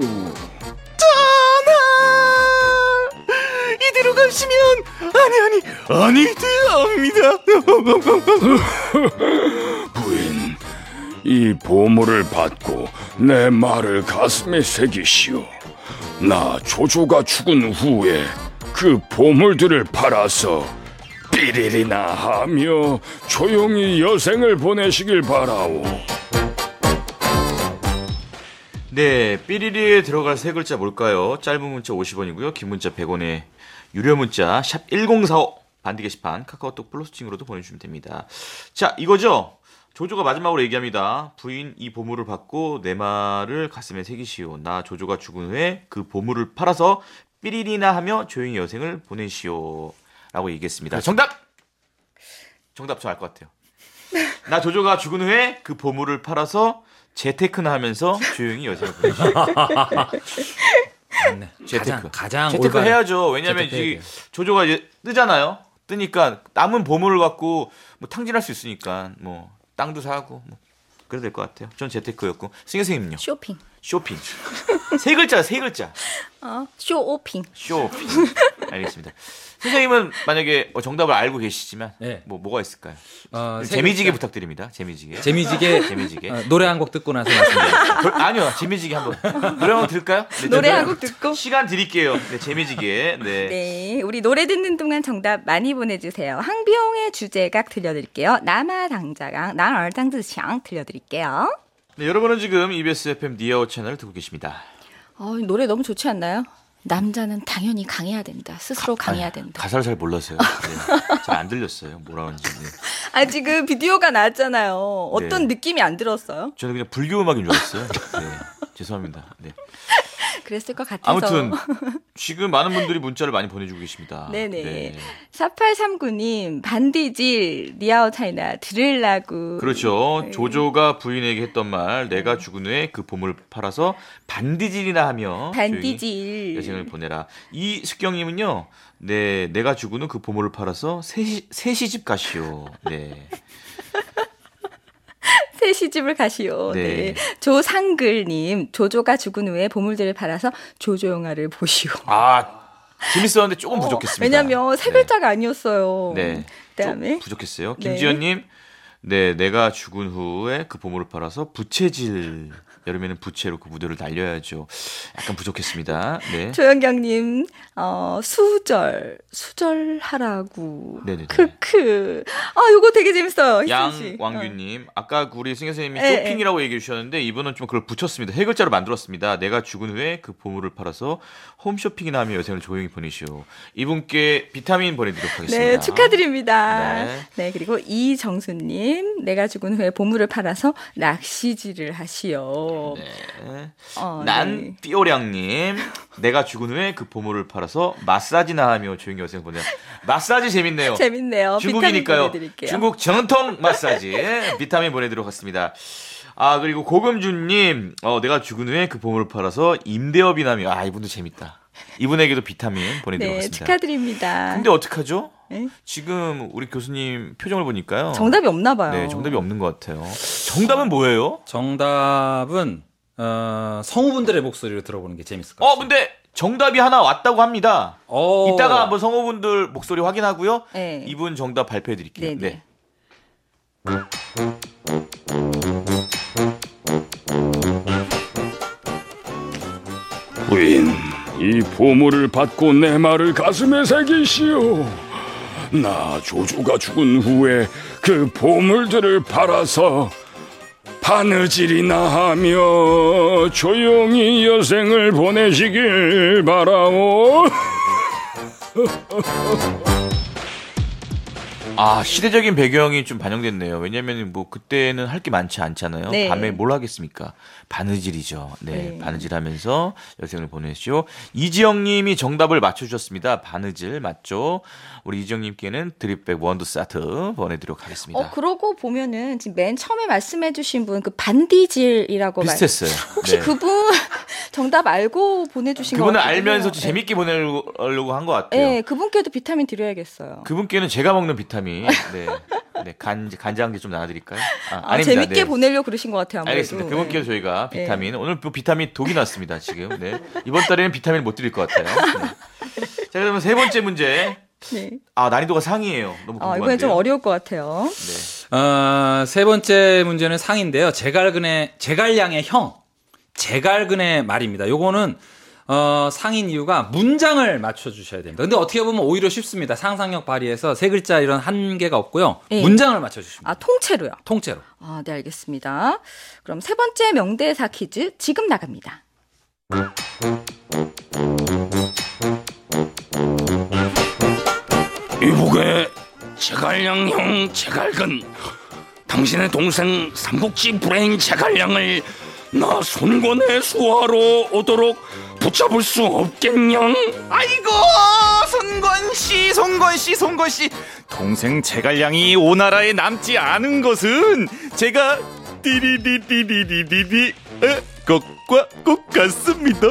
이대로 가시면 아니 됩니다. 부인, 이 보물을 받고 내 말을 가슴에 새기시오. 나 조조가 죽은 후에 그 보물들을 팔아서 삐리리나 하며 조용히 여생을 보내시길 바라오. 네, 삐리리에 들어갈 세 글자 뭘까요? 짧은 문자 50원이고요. 긴 문자 100원에 유료 문자 샵 1045 반디 게시판 카카오톡 플러스칭으로도 보내주시면 됩니다. 자, 이거죠? 조조가 마지막으로 얘기합니다. 부인, 이 보물을 받고 내 말을 가슴에 새기시오. 나 조조가 죽은 후에 그 보물을 팔아서 삐리리나 하며 조용히 여생을 보내시오. 라고 얘기했습니다. 정답 저 알 것 같아요. 나 조조가 죽은 후에 그 보물을 팔아서 재테크나 하면서 조용히 여생을 보내시오. 네. 재테크. 가장 재테크 올바른 해야죠. 왜냐면 이 조조가 이제 뜨잖아요. 뜨니까 남은 보물을 갖고 뭐 탕진할 수 있으니까 뭐 땅도 사고 뭐 그래도 될 것 같아요. 전 재테크였고 승희 선생님요. 쇼핑. 세 글자. 쇼오핑. 쇼핑. 알겠습니다. 선생님은 만약에 정답을 알고 계시지만 네. 뭐가 있을까요? 세 재미지게 글자. 부탁드립니다. 재미지게. 노래 한 곡 듣고 나서 말씀드릴게요. 아니요, 재미지게 한번 노래 한곡 들을까요? 네, 노래 한 곡 듣고 시간 드릴게요. 네, 재미지게. 네. 네, 우리 노래 듣는 동안 정답 많이 보내주세요. 항비용의 주제각 들려드릴게요. 남아당자강 나얼당즈샹 들려드릴게요. 네, 여러분은 지금 EBS FM 니아오 채널을 듣고 계십니다. 노래 너무 좋지 않나요? 남자는 당연히 강해야 된다. 스스로 강해야 된다. 가사를 잘 몰랐어요. 네. 잘 안 들렸어요. 뭐라 하는지. 네. 지금 비디오가 나왔잖아요. 어떤 네. 느낌이 안 들었어요? 저는 그냥 불교 음악인 줄 알았어요. 네. 죄송합니다. 네. 그랬을 것 같아서. 아무튼 지금 많은 분들이 문자를 많이 보내주고 계십니다. 네네. 네. 4839님 반디질 니아오 차이나 들으려고. 그렇죠. 네. 조조가 부인에게 했던 말, 내가 죽은 후에 그 보물을 팔아서 반디질이나 하며 반디질. 여생을 보내라. 이숙경님은요, 네, 내가 죽은 후 그 보물을 팔아서 새 시집 가시오. 네. 새 시집을 가시오. 네. 네. 조상글님 조조가 죽은 후에 보물들을 팔아서 조조 영화를 보시오. 재밌었는데 조금 부족했습니다. 왜냐면 세 글자가 아니었어요. 네. 그다음에 좀 부족했어요. 김지연님, 네, 내가 죽은 후에 그 보물을 팔아서 부채질. 여름에는 부채로 그 무대를 날려야죠. 약간 부족했습니다. 네. 조영경님, 수절하라고. 네네네. 크크. 요거 되게 재밌어요. 희승 씨. 양왕규님, 아까 우리 승현 선생님이 네, 쇼핑이라고 얘기해 주셨는데 이분은 좀 그걸 붙였습니다. 세 글자로 만들었습니다. 내가 죽은 후에 그 보물을 팔아서 홈쇼핑이나 하며 여생을 조용히 보내시오. 이분께 비타민 보내드리도록 하겠습니다. 네, 축하드립니다. 네. 네, 그리고 이정수님, 내가 죽은 후에 보물을 팔아서 낚시질을 하시오. 네. 네. 난 띠오량님, 내가 죽은 후에 그 보물을 팔아서 마사지나 하며 조용히 여생을 보내. 마사지 재밌네요. 재밌네요. 중국이니까요. 비타민 보내드릴게요. 중국 정통 마사지 비타민 보내드리도록 하겠습니다. 그리고 고금준님, 내가 죽은 후에 그 보물을 팔아서 임대업이나 하며. 이분도 재밌다. 이분에게도 비타민 보내드리도록 네, 하겠습니다. 축하드립니다. 근데 어떡하죠? 네? 지금 우리 교수님 표정을 보니까요. 정답이 없나 봐요. 네, 정답이 없는 것 같아요. 정답은 뭐예요? 정답은 성우분들의 목소리로 들어보는 게 재밌을 것 같아요. 근데 정답이 하나 왔다고 합니다. 오. 이따가 한번 성우분들 목소리 확인하고요. 네. 이분 정답 발표해 드릴게요. 네네. 네. 부인, 이 보물을 받고 내 말을 가슴에 새기시오. 나 조조가 죽은 후에 그 보물들을 팔아서 바느질이나 하며 조용히 여생을 보내시길 바라오. 시대적인 배경이 좀 반영됐네요. 왜냐면 뭐 그때는 할 게 많지 않잖아요. 네. 밤에 뭘 하겠습니까? 바느질이죠. 네, 바느질하면서 여생을 보내시오. 이지영님이 정답을 맞춰주셨습니다. 바느질 맞죠? 우리 이지영님께는 드립백 원두 세트 보내드리도록 하겠습니다. 그러고 보면은 지금 맨 처음에 말씀해주신 분 그 반디질이라고 비슷했어요. 혹시 네. 그분 정답 알고 보내주신 거 그분은 같아요. 알면서 재밌게 보내려고 한 것 같아요. 네, 그분께도 비타민 드려야겠어요. 그분께는 제가 먹는 비타민, 간장게 좀 나눠드릴까요? 아닙니다. 재밌게 보내려고 그러신 것 같아요. 아무래도. 알겠습니다. 그분께도 저희가 비타민, 오늘 또 비타민 독이 났습니다, 지금. 네. 이번 달에는 비타민 못 드릴 것 같아요. 네. 자, 그러면 세 번째 문제. 네. 난이도가 상이에요. 너무 궁금한데요. 이번엔 좀 어려울 것 같아요. 네. 세 번째 문제는 상인데요. 제갈량의 형, 제갈근의 말입니다. 요거는 상인 이유가 문장을 맞춰주셔야 됩니다. 근데 어떻게 보면 오히려 쉽습니다. 상상력 발휘해서 세 글자 이런 한계가 없고요. 네. 문장을 맞춰주십니다. 통째로요. 통째로. 네, 알겠습니다. 그럼 세 번째 명대사 퀴즈 지금 나갑니다. 이복의 제갈량 형 제갈근, 당신의 동생 삼국지 브레인 제갈량을 나 손권의 수하로 오도록 붙잡을 수 없겠냥? 아이고 손권씨 동생 제갈량이 오나라에 남지 않은 것은 제가 띠리리리리리리 것과 꼭 같습니다.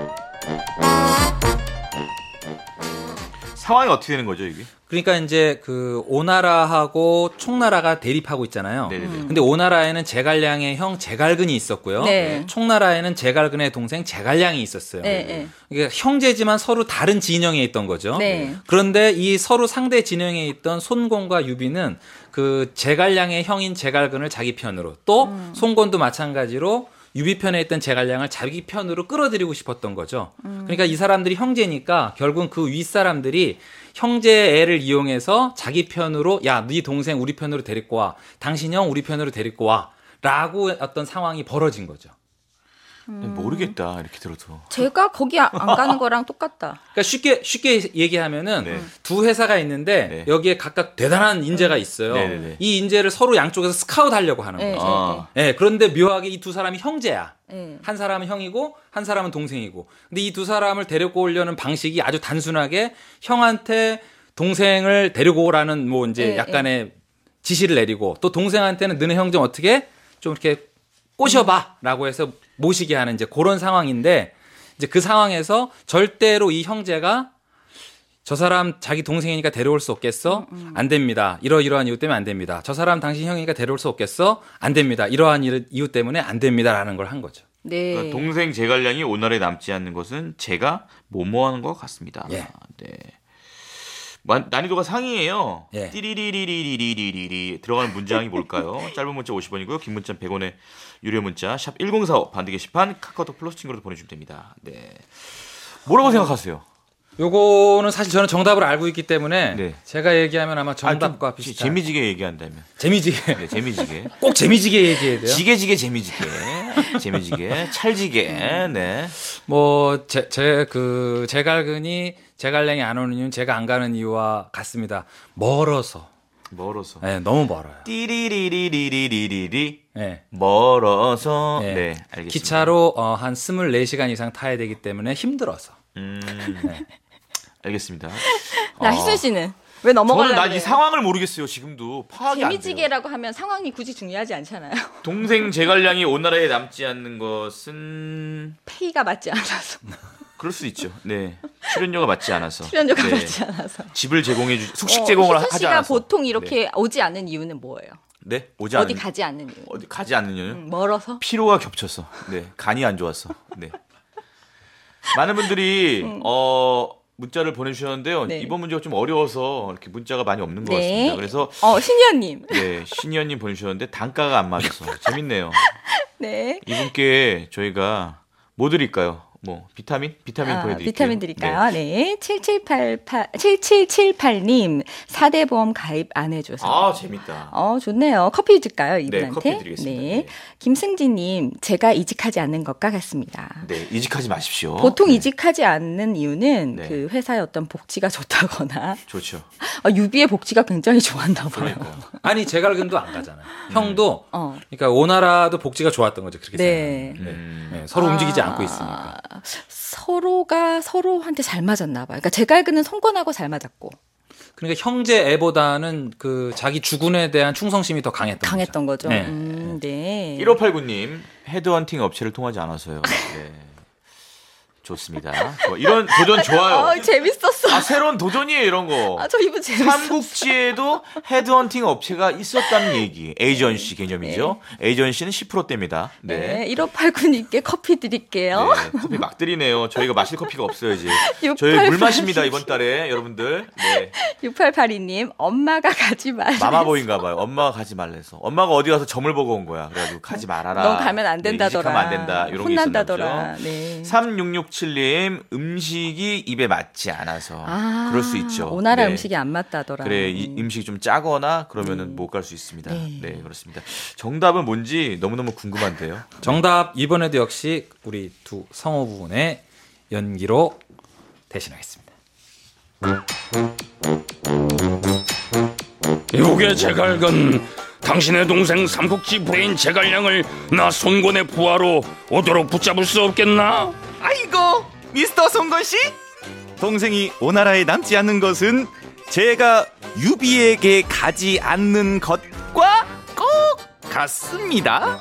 상황이 어떻게 되는 거죠, 이게? 그러니까 이제 그 오나라하고 총나라가 대립하고 있잖아요. 네네네. 근데 오나라에는 제갈량의 형 제갈근이 있었고요. 네. 총나라에는 제갈근의 동생 제갈량이 있었어요. 네. 이게 형제지만 서로 다른 진영에 있던 거죠. 네. 그런데 이 서로 상대 진영에 있던 손권과 유비는 그 제갈량의 형인 제갈근을 자기 편으로, 또 손권도 마찬가지로 유비 편에 있던 제갈량을 자기 편으로 끌어들이고 싶었던 거죠. 그러니까 이 사람들이 형제니까 결국은 그 윗사람들이 형제 애를 이용해서 자기 편으로, 야, 네 동생 우리 편으로 데리고 와, 당신 형 우리 편으로 데리고 와 라고 어떤 상황이 벌어진 거죠. 모르겠다, 이렇게 들어도. 제가 거기 안 가는 거랑 똑같다. 그러니까 쉽게 얘기하면은 네. 두 회사가 있는데 네. 여기에 각각 대단한 인재가 있어요. 네네네. 이 인재를 서로 양쪽에서 스카우트 하려고 하는 네, 거죠. 그런데 묘하게 이 두 사람이 형제야. 네. 한 사람은 형이고 한 사람은 동생이고. 근데 이 두 사람을 데리고 오려는 방식이 아주 단순하게 형한테 동생을 데리고 오라는 뭐 이제 네, 약간의 지시를 내리고, 또 동생한테는 너네 형 좀 어떻게 좀 이렇게 꼬셔봐라고 해서 모시게 하는 이제 그런 상황인데, 이제 그 상황에서 절대로 이 형제가 저 사람 자기 동생이니까 데려올 수 없겠어? 안 됩니다. 이러이러한 이유 때문에 안 됩니다. 저 사람 당신 형이니까 데려올 수 없겠어? 안 됩니다. 이러한 이유 때문에 안 됩니다라는 걸 한 거죠. 네. 그러니까 동생 제갈량이 오나라에 남지 않는 것은 제가 뭐뭐하는 것 같습니다. 예. 네. 난이도가 상이에요. 예. 띠리리리리리리리리 들어가는 문장이 뭘까요? 짧은 문자 50원이고요. 긴 문자 100원의 유료 문자 샵 1045 반드 게시판 카카오톡 플러스 친구로도 보내주시면 됩니다. 네. 뭐라고 생각하세요? 요거는 사실 저는 정답을 알고 있기 때문에 네. 제가 얘기하면 아마 정답과 좀 비슷한. 재미지게 얘기한다면. 재미지게. 네, 재미지게. 꼭 재미지게 얘기해야 돼요. 지게지게 재미지게 찰지게. 네. 뭐 그 제갈근이 제갈량이 안 오는 이유는 제가 안 가는 이유와 같습니다. 멀어서. 네, 너무 멀어요. 띠리리리리리리리. 네. 멀어서. 네. 네, 알겠습니다. 기차로 한 24시간 이상 타야 되기 때문에 힘들어서. 네. 알겠습니다. 희순 씨는 왜 넘어가려고 저는 난 이 그래요? 상황을 모르겠어요. 지금도 파악이 안 돼요. 재미지게라고 하면 상황이 굳이 중요하지 않잖아요. 동생 제갈량이 오나라에 남지 않는 것은 페이가 맞지 않아서. 그럴 수 있죠. 네. 출연료가 맞지 않아서. 출연료가 네. 맞지 않아서. 집을 제공해 숙식 제공을 희순 하지 씨가 않아서. 보통 이렇게 오지 않는 이유는 뭐예요? 네. 오지 어디 않는 가지 않는 이유. 어디 가지 않는 이유는 멀어서? 피로가 겹쳐서. 네. 간이 안 좋아서. 네. 많은 분들이 문자를 보내주셨는데요. 네. 이번 문제가 좀 어려워서 이렇게 문자가 많이 없는 것 네. 같습니다. 그래서 신희연님. 네, 신희연님 보내주셨는데 단가가 안 맞아서 재밌네요. 네. 이분께 저희가 뭐 드릴까요? 뭐 비타민 보내드릴게요. 비타민 드릴까요? 네. 7778님 4대 보험 가입 안 해줘서. 아, 재밌다. 좋네요. 커피 줄까요, 이분한테? 네, 커피 드리겠습니다. 네. 네. 김승진님 제가 이직하지 않는 것과 같습니다. 네, 이직하지 마십시오. 보통 네. 이직하지 않는 이유는 네. 그 회사의 어떤 복지가 좋다거나 좋죠. 유비의 복지가 굉장히 좋았나 봐요. 그러니까요. 아니 제갈근도 안 가잖아요. 형도 그러니까 오나라도 복지가 좋았던 거죠. 그렇게 네. 생각하면. 네, 서로 움직이지 않고 있으니까. 서로가 서로한테 잘 맞았나 봐요. 그러니까 제갈근은 성권하고 잘 맞았고. 그러니까 형제 애보다는 그 자기 주군에 대한 충성심이 더 강했던 거죠. 네. 네. 1589님 헤드헌팅 업체를 통하지 않아서요. 네. 좋습니다. 이런 도전 좋아요. 재밌었어. 새로운 도전이에요, 이런 거. 저 이분 재밌었어. 삼국지에도 헤드헌팅 업체가 있었다는 얘기. 에이전시 개념이죠. 네. 에이전시는 10%대입니다. 네. 1589님께 커피 드릴게요. 네, 커피 막 드리네요. 저희가 마실 커피가 없어요, 이제. 저희 물 마십니다, 이번 달에, 여러분들. 네. 6882님, 엄마가 가지 말래서. 마마보인가 봐요. 엄마가 가지 말래서. 엄마가 어디 가서 점을 보고 온 거야. 그래가지고 가지 말아라. 넌 가면 안 된다더라. 이직하면 안 된다. 이런 혼난다더라. 게 있었나 보죠. 네. 3667님, 음식이 입에 맞지 않아서. 그럴 수 있죠. 오나라 네. 음식이 안 맞다더라. 그래, 이 음식이 좀 짜거나 그러면은 못 갈 수 있습니다. 네, 그렇습니다. 정답은 뭔지 너무너무 궁금한데요. 정답 이번에도 역시 우리 두 성우분의 연기로 대신하겠습니다. 요게 제갈근, 당신의 동생 삼국지 브레인 제갈량을 나 손권의 부하로 오도록 붙잡을 수 없겠나? 아이고, 미스터 송건 씨? 동생이 오나라에 남지 않는 것은 제가 유비에게 가지 않는 것과 꼭 같습니다.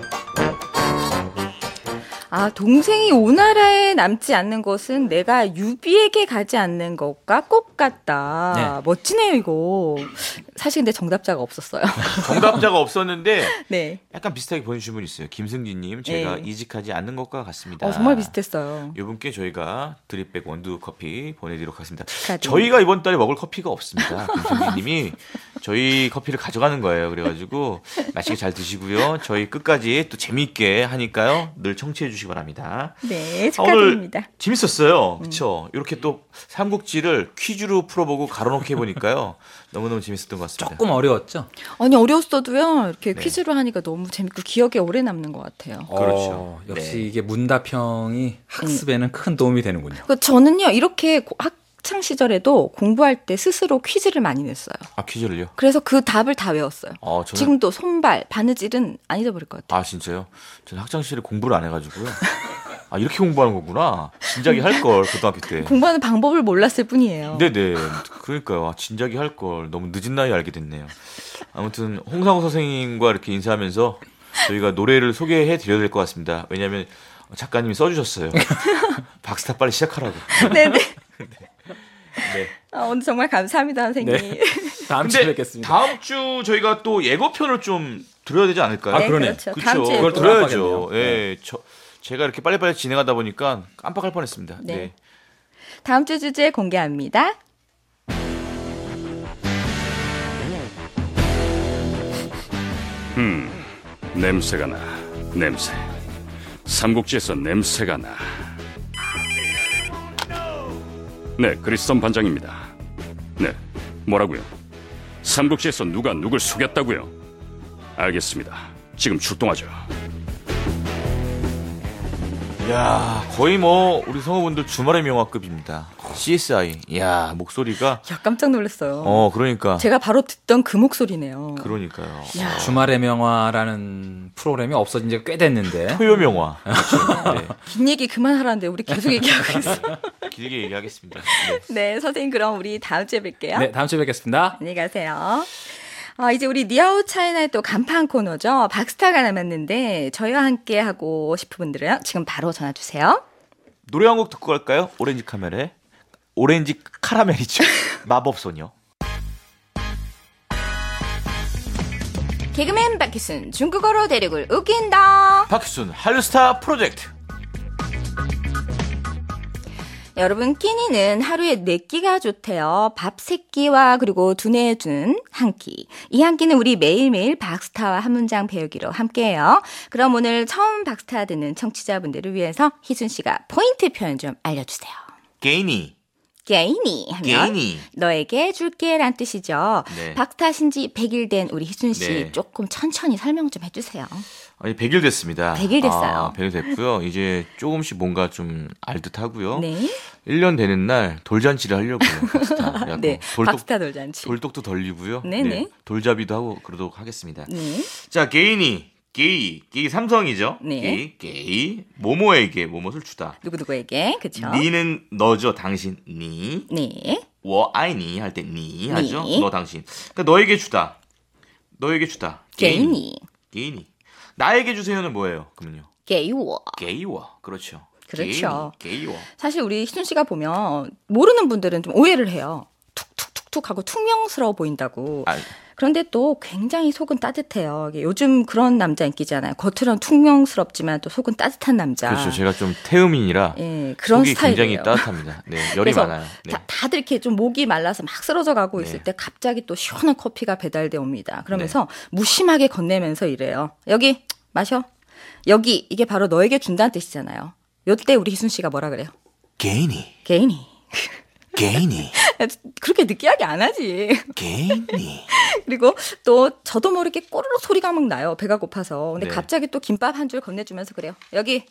동생이 오나라에 남지 않는 것은 내가 유비에게 가지 않는 것과 꼭 같다. 네. 멋지네요, 이거. 사실 근데 정답자가 없었어요. 정답자가 없었는데 네. 약간 비슷하게 보내주신 분 있어요. 김승진님, 제가 네. 이직하지 않는 것과 같습니다. 정말 비슷했어요. 이분께 저희가 드립백 원두 커피 보내드리도록 하겠습니다. 축하드립니다. 저희가 이번 달에 먹을 커피가 없습니다. 김승진님이 저희 커피를 가져가는 거예요. 그래가지고 맛있게 잘 드시고요. 저희 끝까지 또 재미있게 하니까요. 늘 청취해 주시기 바랍니다. 네, 축하드립니다. 오늘 재밌었어요. 그렇죠? 이렇게 또 삼국지를 퀴즈로 풀어보고 가로놓게 해보니까요. 너무너무 재밌었던 것 같습니다. 조금 어려웠죠? 아니, 어려웠어도요. 이렇게 네. 퀴즈로 하니까 너무 재밌고 기억에 오래 남는 것 같아요. 그렇죠. 역시 네. 이게 문답형이 학습에는 큰 도움이 되는군요. 저는요, 이렇게 학창 시절에도 공부할 때 스스로 퀴즈를 많이 냈어요. 퀴즈를요? 그래서 그 답을 다 외웠어요. 저는... 지금도 손발, 바느질은 안 잊어버릴 것 같아요. 진짜요? 저는 학창시절에 공부를 안 해가지고요. 이렇게 공부하는 거구나. 진작에 할 걸, 고등학교 때. 공부하는 방법을 몰랐을 뿐이에요. 네네. 그러니까요. 진작에 할 걸 너무 늦은 나이에 알게 됐네요. 아무튼 홍상우 선생님과 이렇게 인사하면서 저희가 노래를 소개해 드려야 될 것 같습니다. 왜냐하면 작가님이 써주셨어요. 박스타 빨리 시작하라고. 네네. 네. 오늘 정말 감사합니다, 선생님. 네. 다음 주에 뵙겠습니다. 다음 주 저희가 또 예고편을 좀 들어야 되지 않을까요? 네, 그러네. 그렇죠. 그쵸? 다음 주에 그걸 예고. 들어야죠. 깜빡했네요. 예. 제가 이렇게 빨리빨리 진행하다 보니까 깜빡할 뻔했습니다. 네. 네. 다음 주 주제 공개합니다. 냄새가 나. 냄새. 삼국지에서 냄새가 나. 네, 그리스선 반장입니다. 네, 뭐라고요? 삼국지에서 누가 누굴 속였다고요? 알겠습니다. 지금 출동하죠. 이야, 거의 우리 성우분들 주말의 명화급입니다. CSI. 이야, 목소리가. 야, 깜짝 놀랐어요. 그러니까. 제가 바로 듣던 그 목소리네요. 그러니까요. 야. 주말의 명화라는 프로그램이 없어진 지가 꽤 됐는데. 토요명화. 그렇죠. 네. 긴 얘기 그만하라는데 우리 계속 얘기하고 있어요. 길게 얘기하겠습니다. 네. 네, 선생님 그럼 우리 다음 주에 뵐게요. 네, 다음 주에 뵙겠습니다. 안녕히 가세요. 이제 우리 니아우 차이나의 또 간판 코너죠. 박스타가 남았는데 저희와 함께 하고 싶은 분들은 지금 바로 전화 주세요. 노래 한 곡 듣고 갈까요? 오렌지 카라멜이죠. 마법소녀. 개그맨 박희순 중국어로 대륙을 웃긴다. 박희순 한류스타 프로젝트. 여러분, 끼니는 하루에 4끼가 좋대요. 밥 3끼와 그리고 두뇌에 준 1끼. 이 1끼는 우리 매일매일 박스타와 한 문장 배우기로 함께해요. 그럼 오늘 처음 박스타 듣는 청취자분들을 위해서 희순 씨가 포인트 표현 좀 알려주세요. 게이니. 게이니 하면 게이니. 너에게 줄게 란 뜻이죠. 네. 박스타신 지 100일 된 우리 희순 씨 네. 조금 천천히 설명 좀 해주세요. 아니 100일 됐습니다. 100일 됐어요. 100일 됐고요. 이제 조금씩 뭔가 좀 알듯하고요. 네. 1년 되는 날 돌잔치를 하려고요. 박스타. 네. 박스타 돌잔치. 돌독도 덜리고요. 네네. 돌잡이도 하고 그러도록 하겠습니다. 네. 자, 게이니. 게이 삼성이죠. 네. 게이. 모모에게 모모를 주다. 누구에게? 그쵸? 니는 너죠. 당신. 니. 네. 워 아이니 할 때 니 하죠. 니. 너 당신. 그러니까 너에게 주다. 너에게 주다. 게이니. 게이니. 나에게 주세요는 뭐예요? 그러면요. 게이워. 게이워. 그렇죠. 그렇죠. 게이워. 사실 우리 희순 씨가 보면 모르는 분들은 좀 오해를 해요. 툭툭툭툭 하고 퉁명스러워 보인다고. 아, 그런데 또 굉장히 속은 따뜻해요. 이게 요즘 그런 남자 인기잖아요. 겉으로는 퉁명스럽지만 또 속은 따뜻한 남자. 그렇죠. 제가 좀 태음인이라 예, 그런 속이 스타일이에요. 굉장히 따뜻합니다. 네, 열이 그래서 많아요. 네. 다들 이렇게 좀 목이 말라서 막 쓰러져 가고 있을 네. 때 갑자기 또 시원한 커피가 배달돼 옵니다. 그러면서 무심하게 건네면서 이래요. 여기 마셔. 여기 이게 바로 너에게 준다는 뜻이잖아요. 요때 우리 희순 씨가 뭐라 그래요? 게이니. 게이니. 게이니. 그렇게 느끼하게 안 하지. 게이니. 그리고 또 저도 모르게 꼬르륵 소리가 막 나요. 배가 고파서. 근데 네. 갑자기 또 김밥 한 줄 건네주면서 그래요. 여기.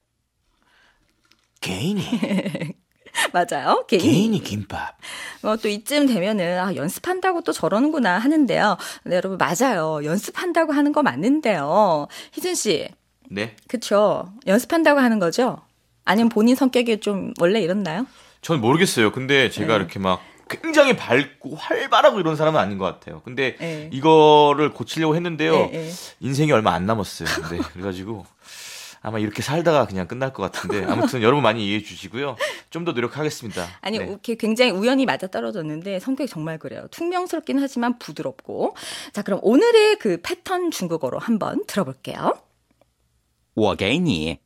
게이니. 맞아요. 게이니. 게이니 김밥. 또 이쯤 되면은 연습한다고 또 저러는구나 하는데요. 네, 여러분 맞아요. 연습한다고 하는 거 맞는데요. 희준 씨. 네. 그쵸. 연습한다고 하는 거죠? 아니면 본인 성격이 좀 원래 이렇나요? 전 모르겠어요. 근데 제가 네. 이렇게 막 굉장히 밝고 활발하고 이런 사람은 아닌 것 같아요. 근데 네. 이거를 고치려고 했는데요. 네, 네. 인생이 얼마 안 남았어요. 네, 그래가지고 아마 이렇게 살다가 그냥 끝날 것 같은데 아무튼 여러분 많이 이해해 주시고요. 좀 더 노력하겠습니다. 아니, 네. 이렇게 굉장히 우연히 맞아 떨어졌는데 성격이 정말 그래요. 퉁명스럽긴 하지만 부드럽고. 자, 그럼 오늘의 그 패턴 중국어로 한번 들어볼게요. 我给你，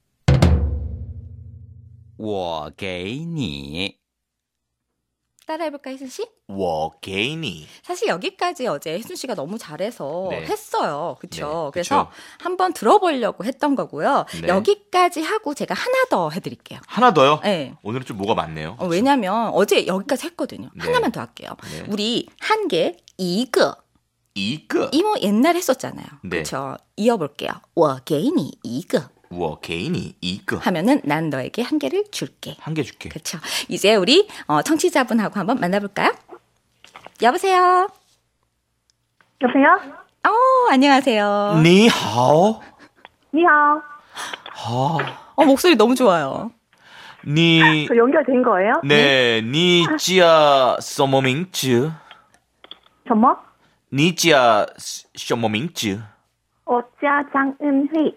我给你， 따라해볼까요, 희순 씨? 워 게이니. 사실 여기까지 어제 희순 씨가 너무 잘해서 네. 했어요. 그렇죠? 네, 그래서 그쵸. 한번 들어보려고 했던 거고요. 네. 여기까지 하고 제가 하나 더 해드릴게요. 하나 더요? 네. 오늘은 좀 뭐가 많네요. 왜냐하면 어제 여기까지 했거든요. 네. 하나만 더 할게요. 네. 우리 한 개, 이거. 이거. 이모 옛날에 했었잖아요. 네. 그렇죠? 이어볼게요. 我给你一个 워 게이니 이거. 하면은 난 너에게 한 개를 줄게. 한 개 줄게. 그렇죠. 이제 우리 청취자분하고 한번 만나볼까요? 여보세요. 여보세요? 안녕하세요. 니하오. 你好. 목소리 너무 좋아요. 니. 저 연결된 거예요? 네, 니지아 서머밍즈. 什么? 니지아 서머밍즈. 我叫张恩惠.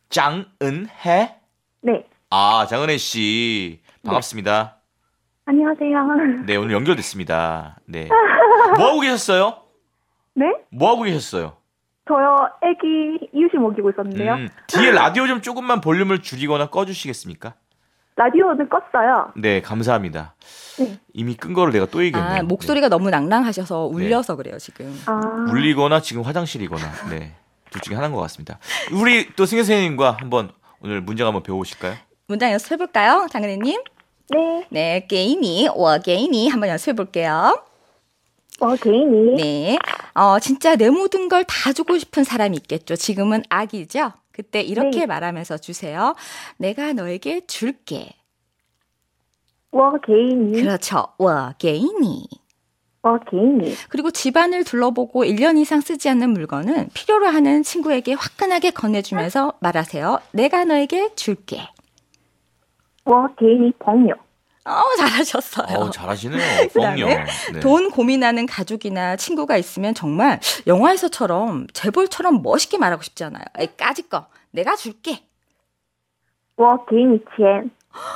장은혜? 네. 아, 장은혜 씨. 반갑습니다. 안녕하세요. 네, 오늘 연결됐습니다. 네. 뭐 하고 계셨어요? 네? 뭐 하고 계셨어요? 저요, 애기 이유식 먹이고 있었는데요. 뒤에 라디오 좀 조금만 볼륨을 줄이거나 꺼주시겠습니까? 라디오는 껐어요. 네, 감사합니다. 네. 이미 끈 거를 내가 또 얘기했네요. 목소리가 너무 낭낭하셔서 울려서 그래요, 지금. 아, 울리거나 지금 화장실이거나, 네. 둘 중에 하나인 것 같습니다. 우리 또 승현 선생님과 한번 오늘 문장 한번 배워보실까요? 문장 연습해볼까요, 장은혜님? 네. 네, 게이니, 我给你 한번 연습해볼게요. 我给你. 네, 진짜 내 모든 걸 다 주고 싶은 사람이 있겠죠. 지금은 아기죠? 그때 이렇게 네. 말하면서 주세요. 내가 너에게 줄게. 我给你. 그렇죠. 我给你. 我给你. 그리고 집안을 둘러보고 1년 이상 쓰지 않는 물건은 필요로 하는 친구에게 화끈하게 건네주면서 말하세요. 내가 너에게 줄게. 我给你朋友. 잘하셨어요. 잘하시네요. 뻥요. 그다음에 네. 돈 고민하는 가족이나 친구가 있으면 정말 영화에서처럼 재벌처럼 멋있게 말하고 싶지 않아요. 까짓 거 내가 줄게. 我给你钱.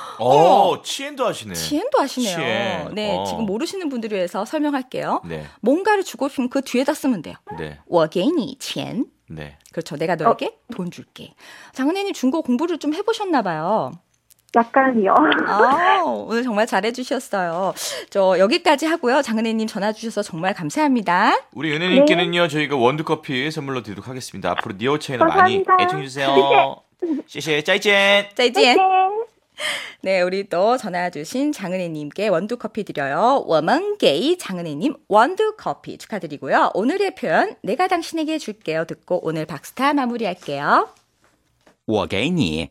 치엔도 하시네. 치엔도 하시네요. 치엔. 네, 지금 모르시는 분들을 위해서 설명할게요. 네. 뭔가를 주고 싶으면 그 뒤에다 쓰면 돼요. 네. 我给你钱. 네. 그렇죠. 내가 너에게 돈 줄게. 장은혜님 중국어 공부를 좀 해보셨나 봐요. 약간이요. 오늘 정말 잘해주셨어요. 저 여기까지 하고요. 장은혜님 전화 주셔서 정말 감사합니다. 우리 은혜님께는요 저희가 원두커피 선물로 드리도록 하겠습니다. 앞으로 니어 채널 많이 감사합니다. 애청해주세요. 시시해 짜이젠. 짜이젠. 네, 우리 또 전화 주신 장은혜님께 원두커피 드려요. 워먼게이 장은혜님 원두커피 축하드리고요. 오늘의 표현 내가 당신에게 줄게요 듣고 오늘 박스타 마무리할게요. 我给你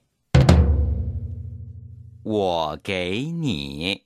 我给你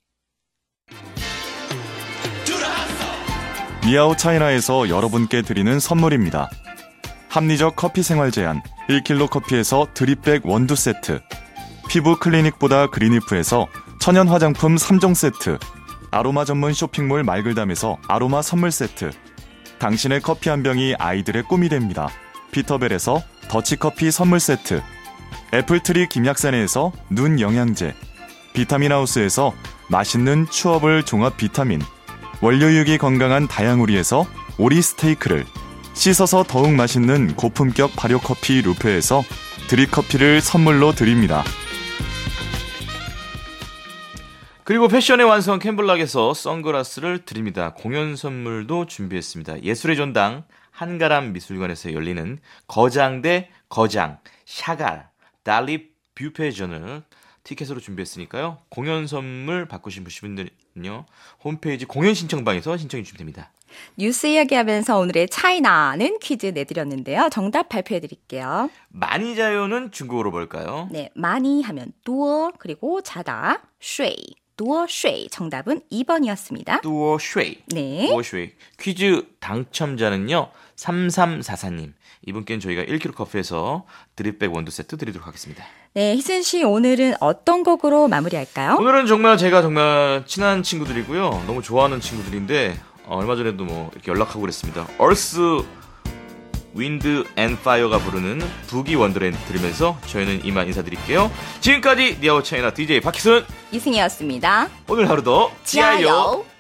니아오 차이나에서 여러분께 드리는 선물입니다. 합리적 커피 생활 제한 1kg 커피에서 드립백 원두 세트, 피부 클리닉보다 그린이프에서 천연 화장품 3종 세트, 아로마 전문 쇼핑몰 말글담에서 아로마 선물 세트, 당신의 커피 한 병이 아이들의 꿈이 됩니다. 피터벨에서 더치커피 선물 세트, 애플트리 김약산에서 눈 영양제, 비타민하우스에서 맛있는 추어블 종합 비타민, 원료육이 건강한 다양오리에서 오리 스테이크를, 씻어서 더욱 맛있는 고품격 발효커피 루페에서 드립커피를 선물로 드립니다. 그리고 패션의 완성 캠블락에서 선글라스를 드립니다. 공연 선물도 준비했습니다. 예술의 전당 한가람 미술관에서 열리는 거장대 거장 샤갈 달리 뷰페전을 티켓으로 준비했으니까요. 공연 선물 받고 싶으신 분들은요. 홈페이지 공연 신청방에서 신청해 주시면 됩니다. 뉴스 이야기하면서 오늘의 차이나는 퀴즈 내드렸는데요. 정답 발표해 드릴게요. 많이 자요는 중국어로 뭘까요? 네, 많이 하면 두어 그리고 자다 쉐이 두어 쉐이 정답은 2번이었습니다. 두어 쉐이. 네. 두어 쉐이. 퀴즈 당첨자는요. 3344님. 이분께는 저희가 1kg 커피에서 드립백 원두 세트 드리도록 하겠습니다. 네, 희순 씨 오늘은 어떤 곡으로 마무리할까요? 오늘은 제가 정말 친한 친구들이고요. 너무 좋아하는 친구들인데 얼마 전에도 이렇게 연락하고 그랬습니다. Earth, Wind and Fire가 부르는 부기 원더랜드 들으면서 저희는 이만 인사드릴게요. 지금까지 니아오 차이나 DJ 박희순 이승희였습니다. 오늘 하루도 지아요.